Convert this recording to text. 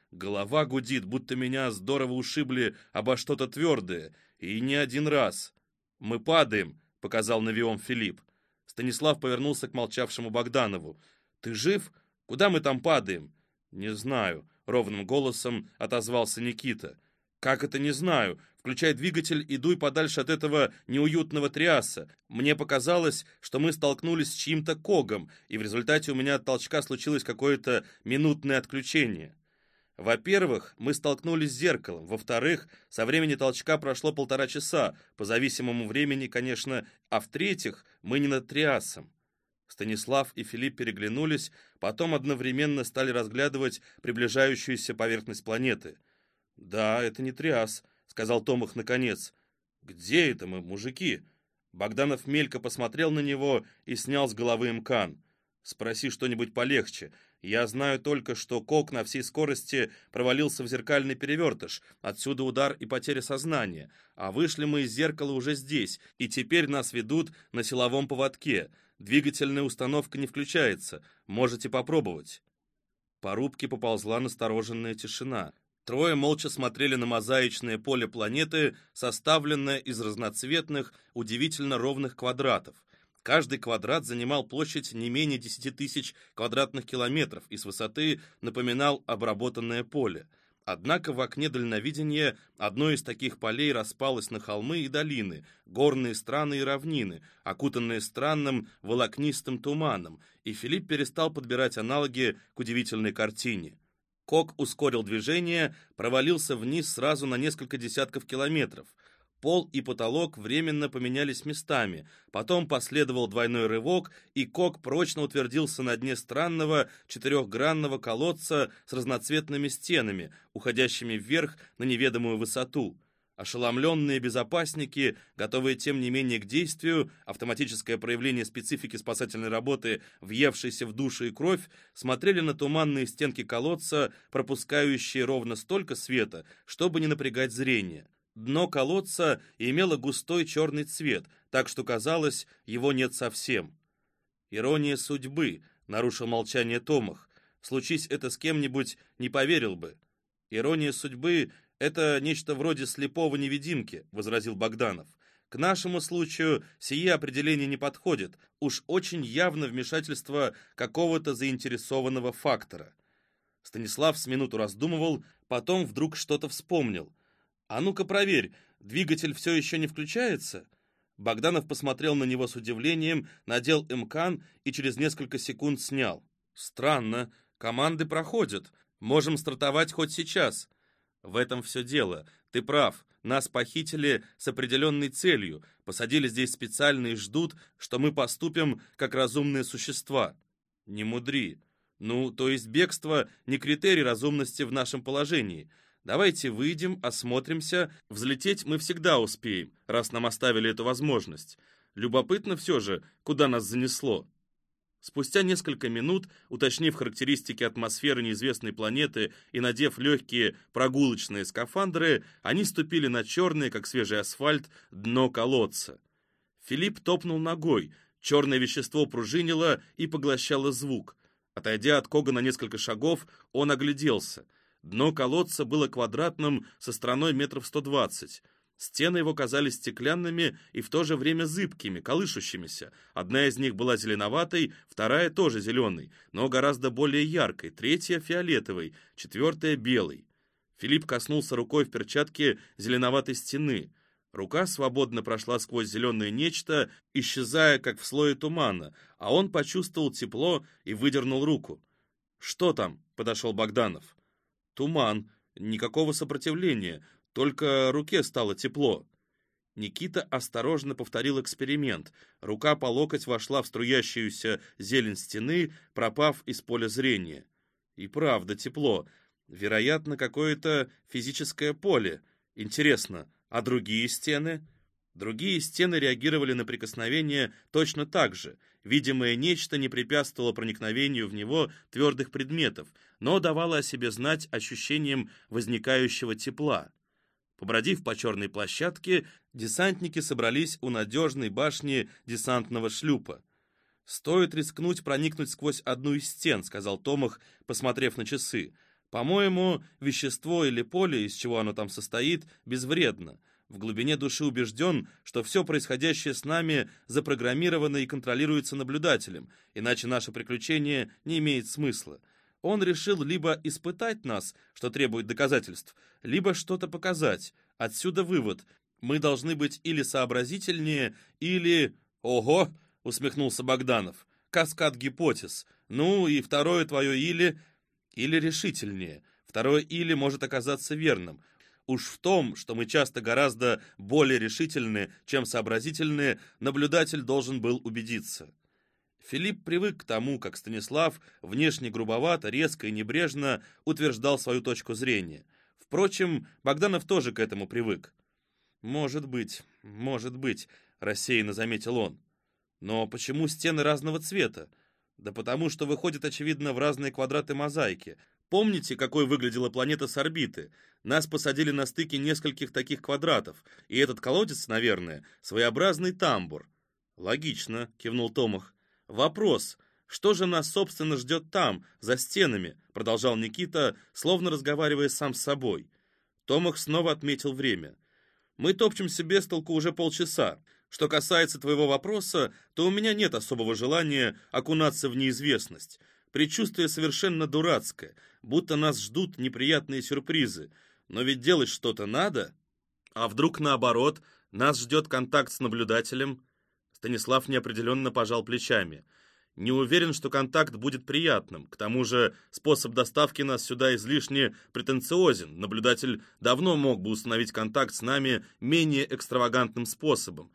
Голова гудит, будто меня здорово ушибли обо что-то твердое, и не один раз. «Мы падаем», — показал навиом Филипп. Станислав повернулся к молчавшему Богданову. «Ты жив? Куда мы там падаем?» «Не знаю», — ровным голосом отозвался Никита. «Как это не знаю? Включай двигатель и дуй подальше от этого неуютного триаса. Мне показалось, что мы столкнулись с чьим-то когом, и в результате у меня от толчка случилось какое-то минутное отключение. Во-первых, мы столкнулись с зеркалом. Во-вторых, со времени толчка прошло 1,5 часа, по зависимому времени, конечно, а в-третьих, мы не над триасом». Станислав и Филипп переглянулись, потом одновременно стали разглядывать приближающуюся поверхность планеты. «Да, это не триас», — сказал Томах наконец. «Где это мы, мужики?» Богданов мелько посмотрел на него и снял с головы имкан. «Спроси что-нибудь полегче. Я знаю только, что Кок на всей скорости провалился в зеркальный перевертыш, отсюда удар и потеря сознания. А вышли мы из зеркала уже здесь, и теперь нас ведут на силовом поводке. Двигательная установка не включается. Можете попробовать». По рубке поползла настороженная тишина. Трое молча смотрели на мозаичное поле планеты, составленное из разноцветных, удивительно ровных квадратов. Каждый квадрат занимал площадь не менее 10 тысяч квадратных километров и с высоты напоминал обработанное поле. Однако в окне дальновидения одно из таких полей распалось на холмы и долины, горные страны и равнины, окутанные странным волокнистым туманом, и Филипп перестал подбирать аналоги к удивительной картине. Кок ускорил движение, провалился вниз сразу на несколько десятков километров. Пол и потолок временно поменялись местами, потом последовал двойной рывок, и Кок прочно утвердился на дне странного четырехгранного колодца с разноцветными стенами, уходящими вверх на неведомую высоту. Ошеломленные безопасники, готовые тем не менее к действию, автоматическое проявление специфики спасательной работы, въевшейся в душу и кровь, смотрели на туманные стенки колодца, пропускающие ровно столько света, чтобы не напрягать зрение. Дно колодца имело густой черный цвет, так что казалось, его нет совсем. «Ирония судьбы», — нарушил молчание Томах. «Случись это с кем-нибудь, не поверил бы». «Ирония судьбы — это нечто вроде слепого невидимки», — возразил Богданов. «К нашему случаю сие определение не подходит, уж очень явно вмешательство какого-то заинтересованного фактора». Станислав с минуту раздумывал, потом вдруг что-то вспомнил. «А ну-ка проверь, двигатель все еще не включается?» Богданов посмотрел на него с удивлением, надел имкан и через несколько секунд снял. «Странно, команды проходят. Можем стартовать хоть сейчас». «В этом все дело. Ты прав. Нас похитили с определенной целью, посадили здесь специально и ждут, что мы поступим как разумные существа». «Не мудри. Ну, то есть бегство не критерий разумности в нашем положении. Давайте выйдем, осмотримся. Взлететь мы всегда успеем, раз нам оставили эту возможность. Любопытно все же, куда нас занесло». Спустя несколько минут, уточнив характеристики атмосферы неизвестной планеты и надев легкие прогулочные скафандры, они ступили на черное, как свежий асфальт, дно колодца. Филипп топнул ногой, черное вещество пружинило и поглощало звук. Отойдя от Кога на несколько шагов, он огляделся. Дно колодца было квадратным, со стороной метров 120. Стены его казались стеклянными и в то же время зыбкими, колышущимися. Одна из них была зеленоватой, вторая тоже зеленой, но гораздо более яркой, третья фиолетовой, четвертая белой. Филипп коснулся рукой в перчатке зеленоватой стены. Рука свободно прошла сквозь зеленое нечто, исчезая, как в слое тумана, а он почувствовал тепло и выдернул руку. «Что там?» — подошел Богданов. «Туман. Никакого сопротивления. Только руке стало тепло». Никита осторожно повторил эксперимент. Рука по локоть вошла в струящуюся зелень стены, пропав из поля зрения. И правда тепло. Вероятно, какое-то физическое поле. Интересно, а другие стены? Другие стены реагировали на прикосновение точно так же. Видимое нечто не препятствовало проникновению в него твердых предметов, но давало о себе знать ощущением возникающего тепла. Побродив по черной площадке, десантники собрались у надежной башни десантного шлюпа. «Стоит рискнуть проникнуть сквозь одну из стен», — сказал Томах, посмотрев на часы. По-моему, вещество или поле, из чего оно там состоит, безвредно. В глубине души убежден, что все происходящее с нами запрограммировано и контролируется наблюдателем, иначе наше приключение не имеет смысла. Он решил либо испытать нас, что требует доказательств, либо что-то показать. Отсюда вывод. Мы должны быть или сообразительнее, или... Ого! Усмехнулся Богданов. Каскад гипотез. Ну и второе твое или... Или решительнее. Второе или может оказаться верным. Уж в том, что мы часто гораздо более решительны, чем сообразительные, наблюдатель должен был убедиться. Филипп привык к тому, как Станислав внешне грубовато, резко и небрежно утверждал свою точку зрения. Впрочем, Богданов тоже к этому привык. может быть», — рассеянно заметил он. «Но почему стены разного цвета? Да потому что выходит, очевидно, в разные квадраты мозаики. Помните, какой выглядела планета с орбиты? Нас посадили на стыке нескольких таких квадратов, и этот колодец, наверное, своеобразный тамбур». «Логично», — кивнул Томах. «Вопрос, что же нас, собственно, ждет там, за стенами?» — продолжал Никита, словно разговаривая сам с собой. Томах снова отметил время. «Мы топчемся без толку уже полчаса. Что касается твоего вопроса, то у меня нет особого желания окунаться в неизвестность. Предчувствие совершенно дурацкое, будто нас ждут неприятные сюрпризы. Но ведь делать что-то надо. А вдруг наоборот, нас ждет контакт с наблюдателем?» Станислав неопределенно пожал плечами. «Не уверен, что контакт будет приятным. К тому же способ доставки нас сюда излишне претенциозен. Наблюдатель давно мог бы установить контакт с нами менее экстравагантным способом.